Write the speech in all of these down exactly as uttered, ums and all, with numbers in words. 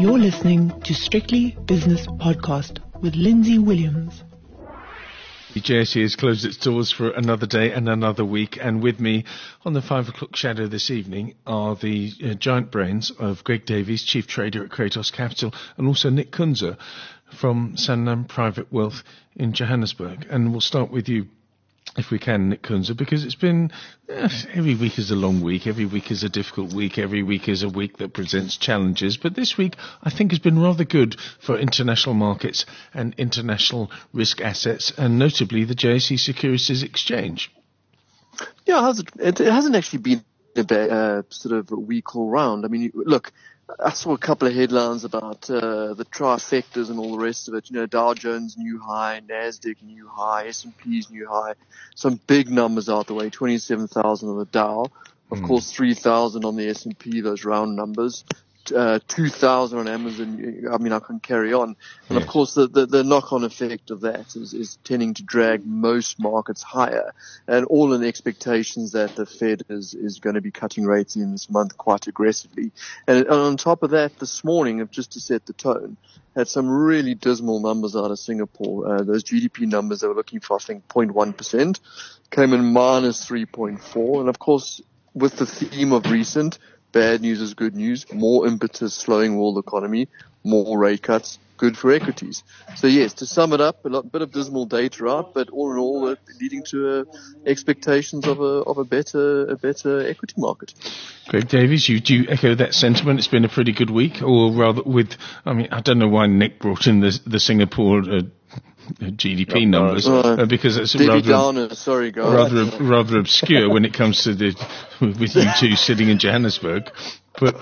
You're listening to Strictly Business Podcast with Lindsay Williams. The J S E has closed its doors for another day and another week, and with me on the five o'clock shadow this evening are the uh, giant brains of Greg Davies, Chief Trader at Kratos Capital, and also Nick Kunze from Sanlam Private Wealth in Johannesburg. And we'll start with you, if we can, Nick Kunze, because it's been, eh, every week is a long week, every week is a difficult week, every week is a week that presents challenges, but this week I think has been rather good for international markets and international risk assets, and notably the J S E Securities Exchange. Yeah, it hasn't actually been a bad, uh, sort of a week all round. I mean, look, I saw a couple of headlines about uh, the trifectas and all the rest of it. You know, Dow Jones new high, Nasdaq new high, S and P's new high. Some big numbers out the way, twenty-seven thousand on the Dow. Of mm. course, three thousand on the S and P, those round numbers. Uh, two thousand on Amazon. I mean, I can carry on. And yeah. of course, the, the, the knock-on effect of that is, is tending to drag most markets higher, and all in the expectations that the Fed is, is going to be cutting rates in this month quite aggressively. And, and on top of that, this morning, just to set the tone, had some really dismal numbers out of Singapore. Uh, those G D P numbers they were looking for, I think, zero point one percent, came in minus three point four. And of course, with the theme of recent, bad news is good news, more impetus slowing world economy, more rate cuts, good for equities. So yes, to sum it up, a lot, bit of dismal data out, but all in all, uh, leading to uh, expectations of a of a better a better equity market. Greg Davies, you do you echo that sentiment? It's been a pretty good week, or rather, with I mean, I don't know why Nick brought in the the Singapore Uh, G D P numbers, uh, because it's rather, Downer, sorry, guys. rather rather obscure when it comes to the with you two sitting in Johannesburg. But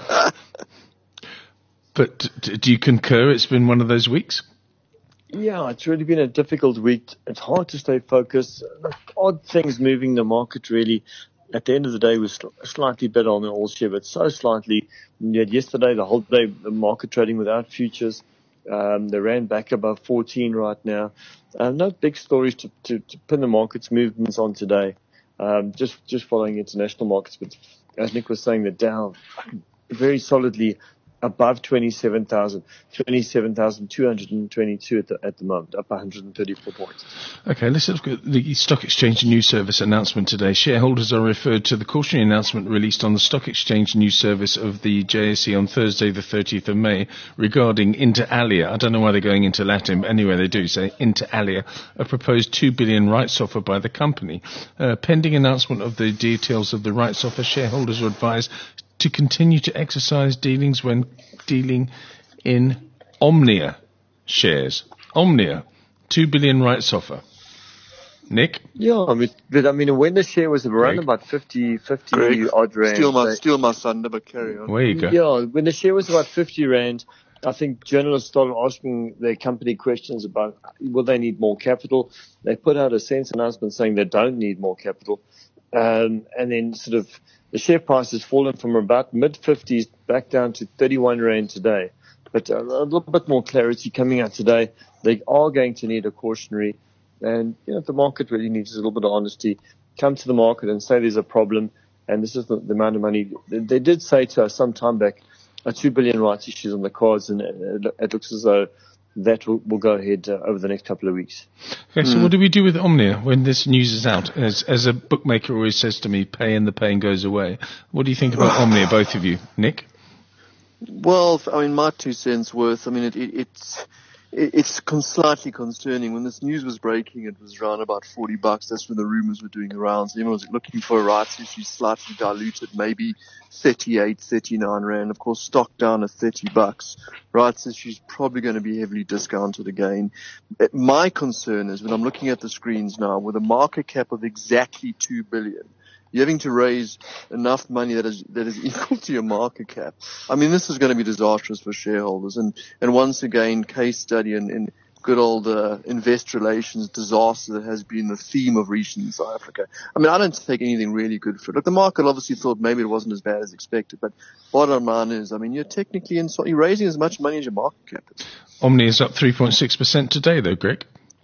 but do you concur? It's been one of those weeks. Yeah, it's really been a difficult week. It's hard to stay focused. Odd things moving the market really. At the end of the day, was slightly better on the all share, but so slightly. You had yesterday the whole day the market trading without futures. Um, they ran back above fourteen right now. Uh, no big stories to, to, to pin the market's movements on today. Um, just just following international markets. But as Nick was saying, the Dow very solidly above twenty-seven thousand, twenty-seven thousand two hundred twenty-two at the, at the moment, up one hundred thirty-four points. Okay, let's look at the Stock Exchange News Service announcement today. Shareholders are referred to the cautionary announcement released on the Stock Exchange News Service of the J S E on Thursday, the thirtieth of May, regarding inter alia. I don't know why they're going into Latin, but anyway, they do say inter alia, a proposed two billion rights offer by the company. Uh, pending announcement of the details of the rights offer, shareholders are advised to continue to exercise dealings when dealing in Omnia shares. Omnia, two billion rights offer. Nick? Yeah, I mean, but I mean, when the share was around Greg? about fifty, fifty Greg, odd rand. Steal my, they, steal my thunder, but carry on. Where you go. Yeah, when the share was about fifty rand, I think journalists started asking their company questions about will they need more capital. They put out a sense announcement saying they don't need more capital. Um, and then sort of the share price has fallen from about mid-fifties back down to thirty-one rand today. But a, a little bit more clarity coming out today. They are going to need a cautionary. And, you know, the market really needs a little bit of honesty. Come to the market and say there's a problem, and this is the, the amount of money. They, they did say to us some time back, a two billion rights issues on the cards, and it, it looks as though that will, will go ahead uh, over the next couple of weeks. Okay, so mm. what do we do with Omnia when this news is out? As, as a bookmaker always says to me, pay and the pain goes away. What do you think about Omnia, both of you? Nick? Well, I mean, my two cents worth, I mean, it, it, it's... It's con- slightly concerning. When this news was breaking, it was around about forty bucks. That's when the rumors were doing the rounds. Everyone was looking for a rights issue, slightly diluted, maybe thirty-eight, thirty-nine rand. Of course, stock down at thirty bucks. Rights issue is probably going to be heavily discounted again. My concern is when I'm looking at the screens now, with a market cap of exactly two billion, you're having to raise enough money that is that is equal to your market cap. I mean, this is going to be disastrous for shareholders. And, and once again, case study in, in good old uh, investor relations disaster that has been the theme of recent in South Africa. I mean, I don't take anything really good for it. Look, the market obviously thought maybe it wasn't as bad as expected. But bottom line is, I mean, you're technically in, you're raising as much money as your market cap is. Omni is up three point six percent today, though, Greg.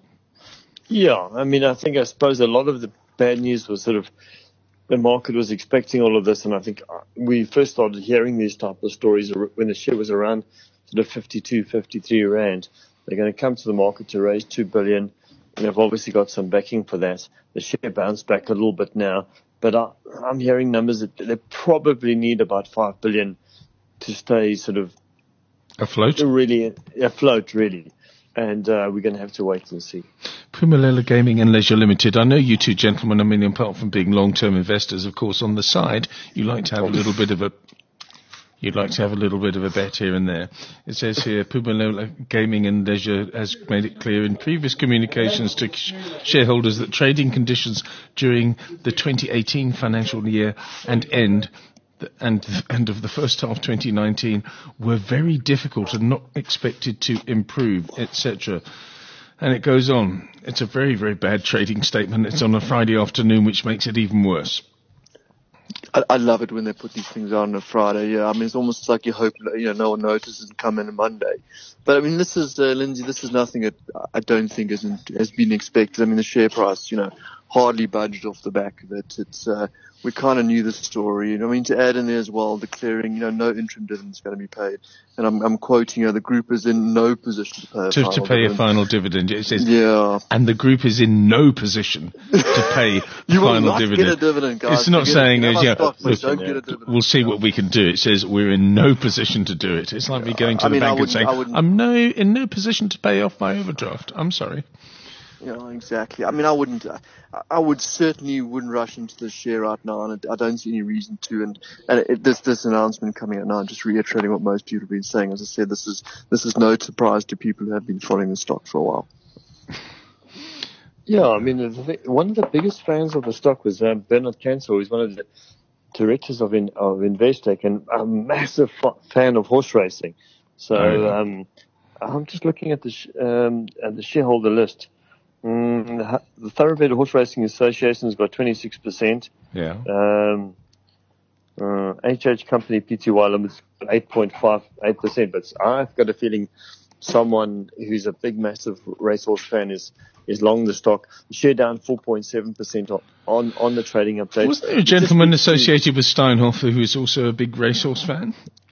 Yeah, I mean, I think I suppose a lot of the bad news was sort of the market was expecting all of this, and I think we first started hearing these type of stories when the share was around sort of fifty-two, fifty-three rand. They're going to come to the market to raise two billion. And they've obviously got some backing for that. The share bounced back a little bit now, but I, I'm hearing numbers that they probably need about five billion to stay sort of afloat. Really afloat, really. And uh, we're going to have to wait and see. Phumelela Gaming and Leisure Limited. I know you two gentlemen, I mean, apart from being long-term investors, of course, on the side, you like to have a little bit of a You'd like to have a little bit of a bet here and there. It says here, Phumelela Gaming and Leisure has made it clear in previous communications to sh- shareholders that trading conditions during the twenty eighteen financial year and end and end of the first half twenty nineteen were very difficult and not expected to improve, et cetera. And it goes on. It's a very, very bad trading statement. It's on a Friday afternoon, which makes it even worse. I, I love it when they put these things out on a Friday. Yeah, I mean, it's almost like you hope, you know, no one notices and come in on Monday. But I mean, this is, uh, Lindsay, this is nothing that I don't think isn't, has been expected. I mean, the share price, you know, hardly budged off the back of it. It's, uh, we kind of knew the story. I mean, to add in there as well, declaring, you know, no interim dividends going to be paid. And I'm, I'm quoting, you know, the group is in no position to pay a to, final to pay dividend. a final dividend. It says, yeah. And the group is in no position to pay you will final not dividend. Get a dividend, guys. It's not Forget saying, it. as, yeah, stock, look, don't get a dividend. We'll see what we can do. It says we're in no position to do it. It's like me going to I the mean, bank and saying, I'm no in no position to pay off my overdraft. I'm sorry. Yeah, exactly. I mean, I wouldn't, uh, I would certainly wouldn't rush into this share right now, and I don't see any reason to. And, and it, this, this announcement coming out now, just reiterating what most people have been saying. As I said, this is, this is no surprise to people who have been following the stock for a while. Yeah, I mean, one of the biggest fans of the stock was uh, Bernard Cancel, who's one of the directors of, in, of Investec and a massive f- fan of horse racing. So, oh, yeah. um, I'm just looking at the, sh- um, at the shareholder list. Mm, the Thoroughbred Horse Racing Association has got twenty-six percent. Yeah. Um, uh, H H Company P T Y Limited eight point five eight percent. But I've got a feeling someone who's a big, massive racehorse fan is, is long the stock. The share down four point seven percent on, on the trading update. Was there a gentleman associated with Steinhoff who is also a big racehorse fan?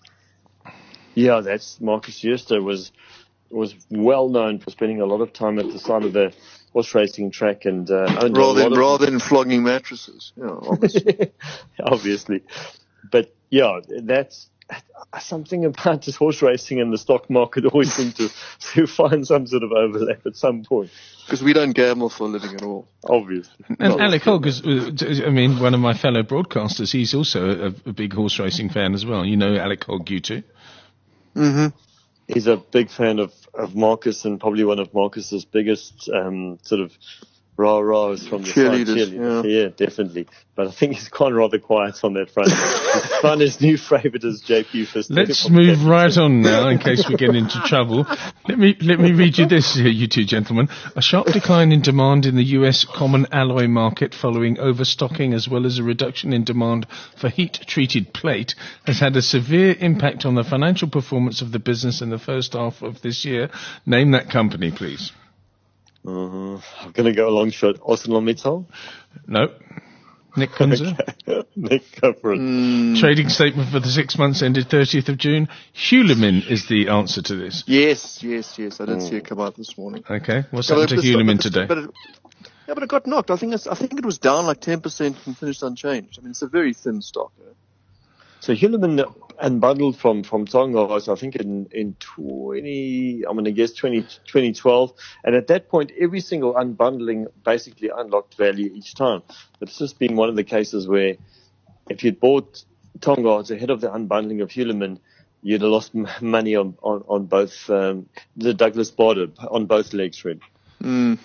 Yeah, that's Marcus Jooste was was well known for spending a lot of time at the side of the horse racing track and uh, owned rather a lot than of rather than flogging mattresses. Yeah, obviously. obviously. But yeah, that's something about this horse racing and the stock market always seem to, to find some sort of overlap at some point. Because we don't gamble for a living at all. Obviously. And Alec Hogg is, I mean, one of my fellow broadcasters. He's also a, a big horse racing fan as well. You know Alec Hogg, you too. Mm-hmm. He's a big fan of, of Marcus and probably one of Marcus's biggest um, sort of rah-rahs from the cheerleaders. side. Cheerleaders. Yeah. yeah, definitely. But I think he's gone rather quiet on that front. He's found his new favourite as J P Fister. Let's move right on now, in case we get into trouble. Let me let me read you this, here, you two gentlemen. A sharp decline in demand in the U S common alloy market following overstocking, as well as a reduction in demand for heat-treated plate, has had a severe impact on the financial performance of the business in the first half of this year. Name that company, please. Uh, I'm going to go a long shot. ArcelorMittal? No. Nick Kunze. Okay. Nick, go for it. Mm. Trading statement for the six months ended thirtieth of June. Hulamin is the answer to this. Yes, yes, yes. I did Mm. see it come out this morning. Okay. What's Yeah, happened to but the- Hulamin but the- today? But it, yeah, but it got knocked. I think it's, I think it was down like ten percent and finished unchanged. I mean, it's a very thin stock. You know? So Hulamin unbundled from, from Tonga, I think in, in twenty, I'm going to guess twenty, twenty twelve. And at that point, every single unbundling basically unlocked value each time. But it's just been one of the cases where if you'd bought Tonga ahead of the unbundling of Hulamin, you'd have lost m- money on, on, on both, um, the Douglas Bader, on both legs, really. Mm.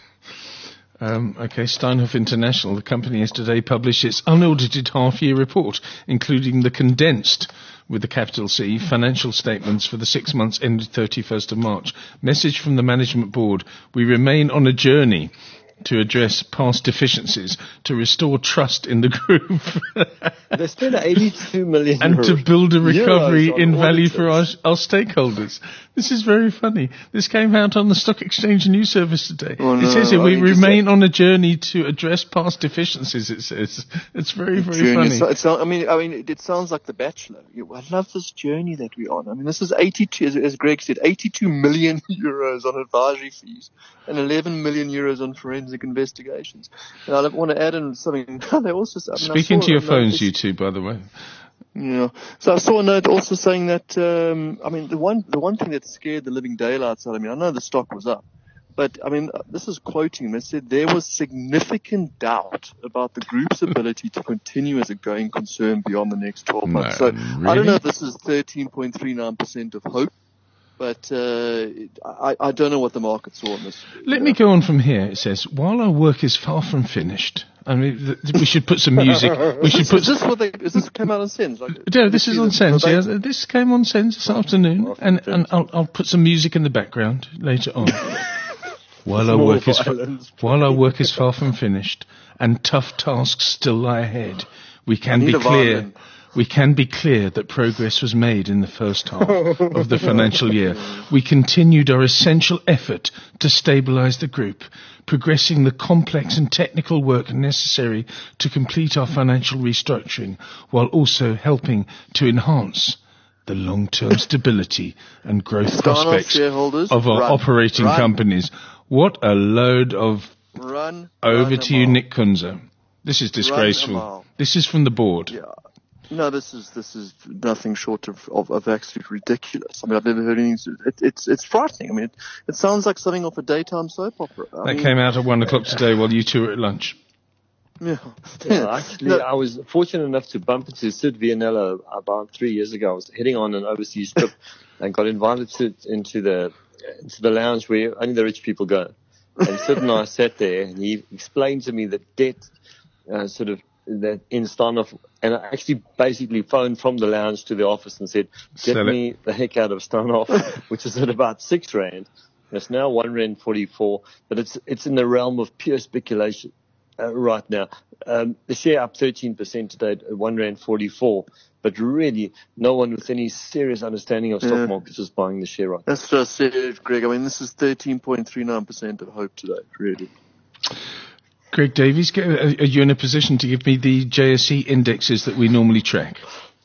Um, okay, Steinhoff International, the company yesterday published its unaudited half-year report, including the condensed, with the capital C, financial statements for the six months ended thirty-first of March. Message from the management board: we remain on a journey to address past deficiencies, to restore trust in the group, They spent eighty-two million and euros, to build a recovery euros on in value auditors. for our, our stakeholders. This is very funny. This came out on the Stock Exchange News Service today. Oh, it no, says here, I we mean, just- remain on a journey to address past deficiencies, it says. It's very, very Journey. funny. It's, it's, I mean, I mean, it, it sounds like The Bachelor. You- I love this journey that we're on. I mean, this is eighty-two, as, as Greg said, eighty-two million euros on advisory fees and eleven million euros on forensic investigations. And I want to add in something. They also, I mean, I Speak into saw your a note- phones, you two, by the way. Yeah. So I saw a note also saying that, um, I mean, the one, the one thing that scared the living daylights out of me, I know the stock was up, but I mean, this is quoting them. It said there was significant doubt about the group's ability to continue as a going concern beyond the next twelve months. No, So I really? don't know if this is thirteen point three nine percent of hope, but uh, I, I don't know what the market saw on this. Let you me know. go on from here. It says, while our work is far from finished, I mean, th- we should put some music. We should Is, put. is this what they, is this came out on Sense? Like, No, this is on Sense. Yeah, verbatim? this came on Sense this afternoon, Off and, the and fence. I'll, I'll put some music in the background later on. While our Small work is violence, while our work is far from finished, and tough tasks still lie ahead, we can I be need a clear. violin. We can be clear that progress was made in the first half of the financial year. We continued our essential effort to stabilize the group, progressing the complex and technical work necessary to complete our financial restructuring, while also helping to enhance the long-term stability and growth Start off prospects shareholders, of our run, operating run. companies. What a load of... Run. Over run to a you, mile. Nick Kunze. This is Run a disgraceful. mile. This is from the board. Yeah. No, this is this is nothing short of, of, of absolutely ridiculous. I mean, I've never heard anything. So it, it's it's frightening. I mean, it, it sounds like something off a daytime soap opera. I That mean, came out at one o'clock today while you two were at lunch. Yeah. Yeah, actually, No, I was fortunate enough to bump into Sid Vianello about three years ago. I was heading on an overseas trip and got invited to, into the into the lounge where only the rich people go. And Sid and I sat there, and he explained to me the debt, uh, sort of that in Steinhoff, and I actually basically phoned from the lounge to the office and said, "Get Sell it." me the heck out of Steinhoff," which is at about six rand. It's now one rand forty-four, but it's it's in the realm of pure speculation. Uh, right now, um, the share up thirteen percent today at one rand forty-four, but really no one with any serious understanding of stock Yeah. markets is buying the share right now. That's just it, Greg. I mean, this is thirteen point three nine percent of hope today. Really. Greg Davies, get- are are you in a position to give me the J S E indexes that we normally track?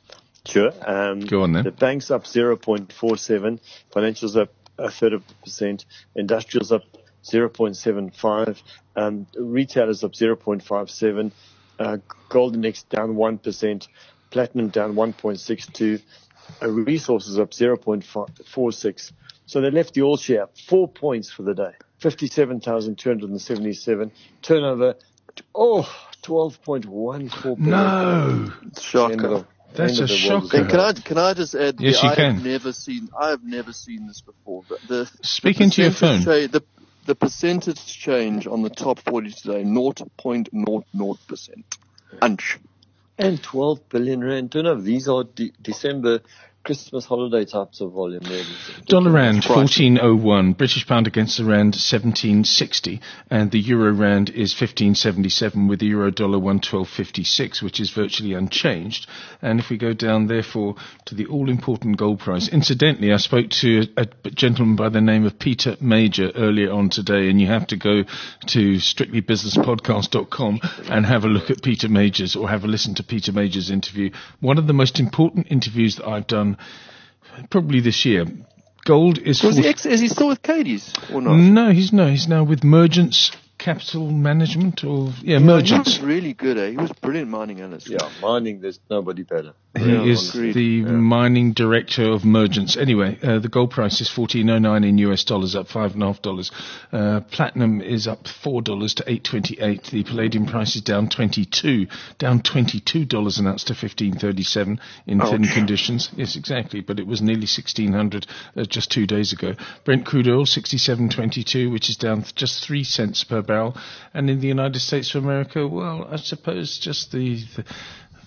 Sure. Um, Go on then. The bank's up zero point four seven, financials up a third of a percent, industrials up zero point seven five, um, retail is up zero point five seven, uh, gold index down one percent, platinum down one point six two, uh, resources up zero point four six. So they left the all share up four points for the day, fifty-seven thousand two hundred seventy-seven, turnover, oh, twelve point one four billion. No, It's shocker. That's End a of the world. shocker. And can I can I just add? Yes, yeah, you I can. have never seen I have never seen this before. But the Speak the into your percentage phone. cha- the the percentage change on the top forty today, zero point zero zero percent. Unch. And twelve billion rand turnover. These are de- December Christmas holiday types of volume. Really. Dollar rand Right. fourteen oh one, British pound against the rand seventeen sixty, and the euro rand is fifteen seventy-seven with the euro dollar one twelve fifty-six, which is virtually unchanged. And if we go down, therefore, to the all-important gold price. Incidentally, I spoke to a, a gentleman by the name of Peter Major earlier on today, and you have to go to strictly business podcast dot com and have a look at Peter Major's, or have a listen to Peter Major's interview. One of the most important interviews that I've done probably this year. Gold is Was for- he ex- is he still with Katie's or not? no, he's no, he's now with Mergence Capital Management, or yeah, Yeah, he was Mergence. really good. Eh? He was brilliant mining analyst. Yeah, mining, there's nobody better. He Yeah, is agreed. the Yeah. mining director of Mergence. Anyway, uh, the gold price is fourteen oh nine in U S dollars, up five and a half dollars. Uh, platinum is up four dollars to eight twenty-eight. The palladium price is down twenty-two, down twenty-two dollars an ounce to fifteen thirty-seven in thin Ouch. conditions. Yes, exactly. But it was nearly sixteen hundred uh, just two days ago. Brent crude oil sixty-seven twenty-two, which is down just three cents per barrel. And in the United States of America, well, I suppose just the, the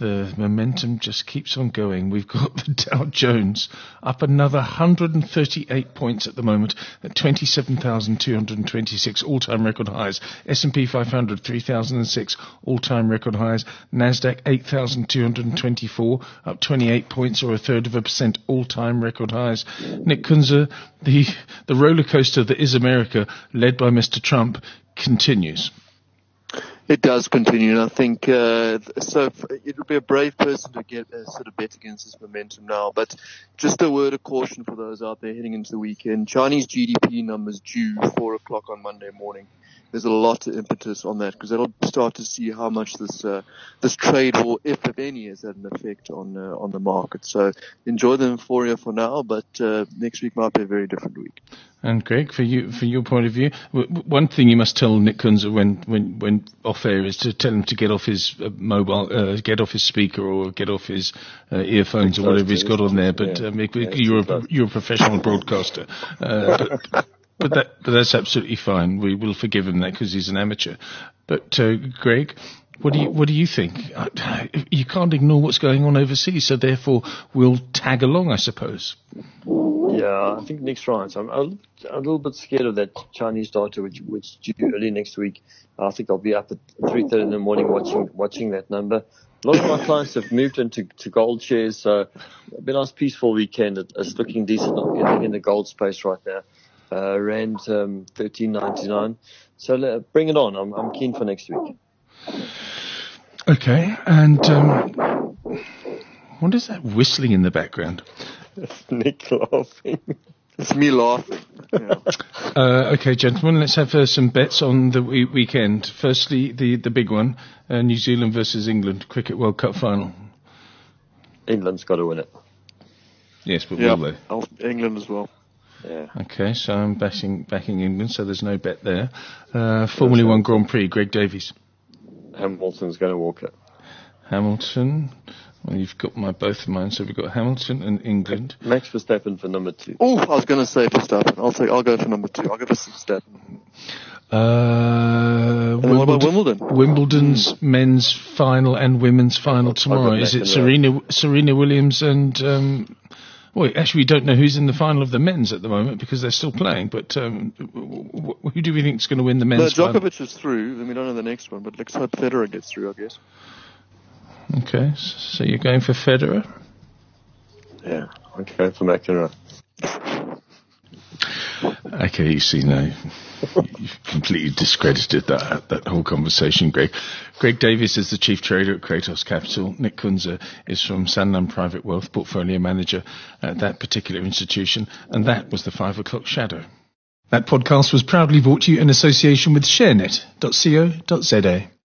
the momentum just keeps on going. We've got the Dow Jones up another one hundred thirty-eight points at the moment at twenty-seven thousand two hundred twenty-six all-time record highs. S and P five hundred, three thousand six all-time record highs. NASDAQ eight thousand two hundred twenty-four, up twenty-eight points or a third of a percent all-time record highs. Nick Kunze, the, the roller coaster that is America, led by Mister Trump, continues. It does continue, and I think uh, so. It would be a brave person to get uh, sort of bet against this momentum now. But just a word of caution for those out there heading into the weekend. Chinese G D P numbers due four o'clock on Monday morning. There's a lot of impetus on that because they'll start to see how much this uh, this trade war, if if any, has had an effect on uh, on the market. So enjoy the euphoria for now, but uh, next week might be a very different week. And Greg, for you, for your point of view, w- one thing you must tell Nick Kunze when, when, when off air is to tell him to get off his uh, mobile, uh, get off his speaker or get off his uh, earphones or whatever he's got on there. But yeah. um, yeah, you're a, you're a professional broadcaster. Uh, but, but that but that's absolutely fine. We will forgive him that because he's an amateur. But uh, Greg, what do you what do you think? You can't ignore what's going on overseas, so therefore we'll tag along, I suppose. Yeah, I think Nick's right. I'm a, a little bit scared of that Chinese data, which which is due early next week. I think I'll be up at three thirty in the morning watching watching that number. A lot of my clients have moved into to gold shares, so it's been a nice peaceful weekend. It's looking decent in the, in the gold space right now. Uh, Rand um, thirteen ninety-nine. So uh, bring it on. I'm I'm keen for next week. Okay, and um, what is that whistling in the background? It's Nick laughing. It's me laughing. Yeah. Uh, okay, gentlemen, let's have uh, some bets on the we- weekend. Firstly, the, the big one, uh, New Zealand versus England, Cricket World Cup final. England's got to win it. Yes, but Yeah, will they? I'll- England as well. Yeah. Okay, so I'm backing, backing England, so there's no bet there. Uh, Formula One Grand Prix, Greg Davies. Hamilton's going to walk it. Hamilton. Well, you've got my both of mine, so we've got Hamilton and England. Max Verstappen for number two. Oh, I was going to say Verstappen. I'll take. I'll go for number two. I'll go for Verstappen. Uh, And what about Wimbledon? Wimbledon's mm. men's final and women's final tomorrow. Is it Serena Serena Williams and? Um, well, actually, we don't know who's in the final of the men's at the moment because they're still playing. But um, w- w- who do we think is going to win the men's no, final? Djokovic is through, and we don't know the next one. But let's hope Federer gets through, I guess. Okay, so you're going for Federer? Yeah, I'm going for McEnroe. Okay, you see now, you've completely discredited that that whole conversation, Greg. Greg Davies is the Chief Trader at Kratos Capital. Nick Kunze is from Sanlam Private Wealth, Portfolio Manager at that particular institution. And that was the Five O'Clock Shadow. That podcast was proudly brought to you in association with sharenet dot co dot za.